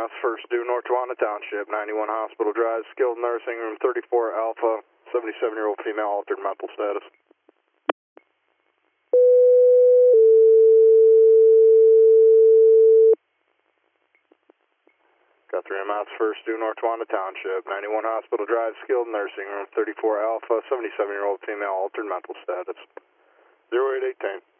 EMS, first due North Tawanda Township, 91 Hospital Drive, skilled nursing room 34 Alpha, 77-year-old female, altered mental status. Got 3 EMS, first due North Tawanda Township, 91 Hospital Drive, skilled nursing room 34 Alpha, 77-year-old female, altered mental status. 0818.